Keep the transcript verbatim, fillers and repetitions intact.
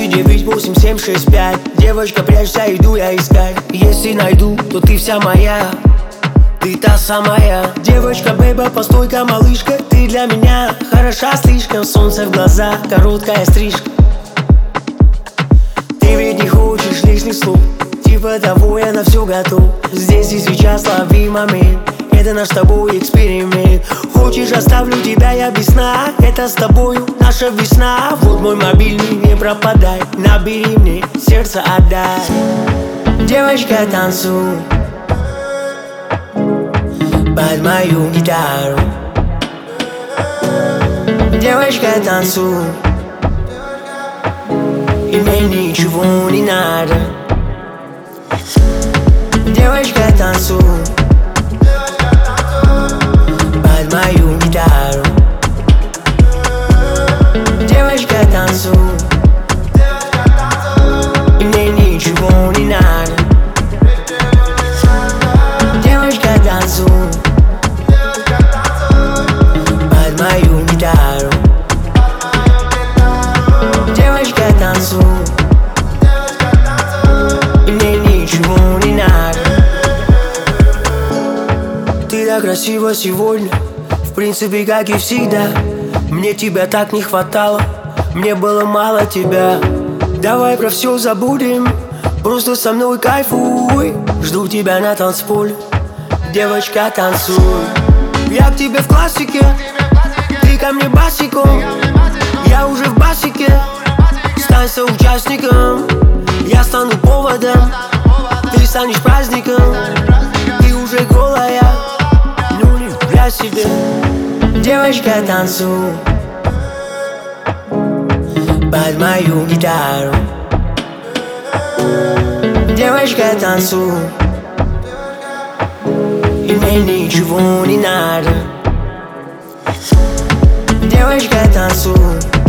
девять восемь семь шесть пять. Девочка, прячься, иду я искать. Если найду, то ты вся моя, ты та самая. Девочка, бэйба, постой-ка, малышка, ты для меня хороша слишком. Солнце в глаза, короткая стрижка. Ты ведь не хочешь лишних слов, типа того я на все готов. Здесь и сейчас лови момент, это наш с тобой эксперимент. Хочешь, оставлю тебя я без сна, это с тобою наша весна. Вот мой мобильный, не пропадай, набери мне, сердце отдай. Девочка, танцуй под мою гитару. Девочка, танцуй, и мне ничего не надо. Девочка, танцуй под мою гитару. Девочка, танцуй, и мне ничего не надо. Девочка, танцуй под мою гитару. Девочка, танцуй, и мне ничего не надо. Ты так красива сегодня, в принципе, как и всегда. Мне тебя так не хватало, мне было мало тебя. Давай про все забудем, просто со мной кайфуй. Жду тебя на танцполе, девочка, танцуй. Я к тебе в классике, ты ко мне басиком. Я уже в басике, стань соучастником. Я стану поводом, ты станешь праздником. Ты уже голая, ну не для себя. Девочка, танцуй под мою гитару. Девочка, танцуй, и мне ничего не надо. Девочка, танцуй.